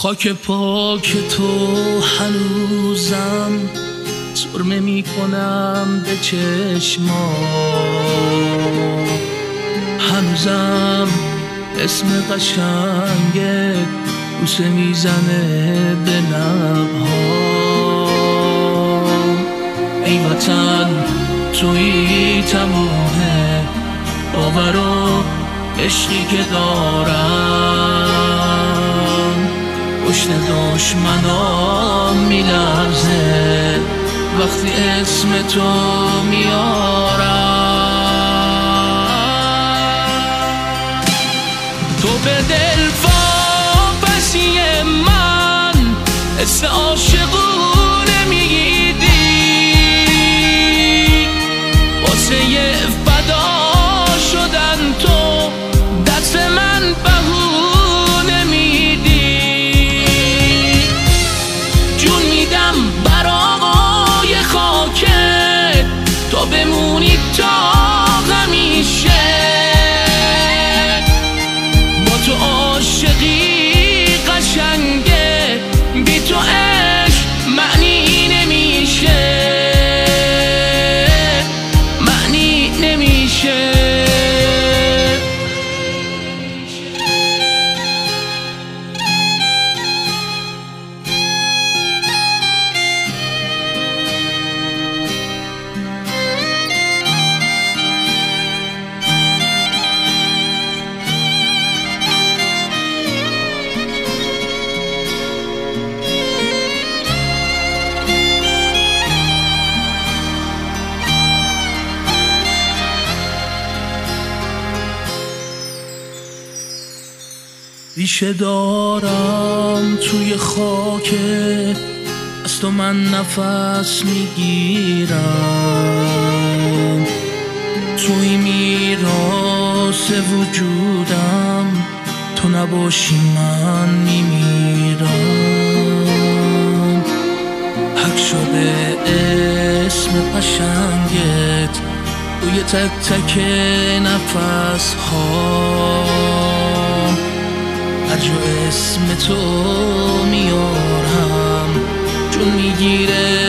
خاک پاک تو هنوزم سرمه میکنم به چشما، هنوزم اسم قشنگت بوسه میزنه به لبها. ای وطن تویی تمومه باور و عشقی که دارم، پشت دشمنام میلرزه وقتی اسم تو میارم. تو به دل واپسی من حس عاشقونه میگیدی، واسه فدا شدن تو دست من بهونه میدی. جون میدم بر آقای خاکت تو بمونی تا همیشه، با تو عاشقی قشنگه بی تو عشق معنی نمیشه، معنی نمیشه. ریشه دارم توی خاکت، از تو من نفس میگیرم، توی میراث وجودم تو نباشی من میمیرم. حک شده اسم قشنگت توی تک تک نفس ها، هر جا اسم تو میارم جون میگیره